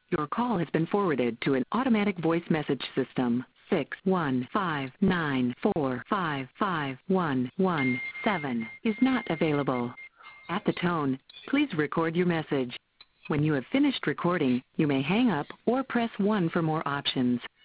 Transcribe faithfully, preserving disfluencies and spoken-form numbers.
Your call has been forwarded to an automatic voice message system. six one five nine four five five one one seven is not available. At the tone, please record your message. When you have finished recording, you may hang up or press one for more options.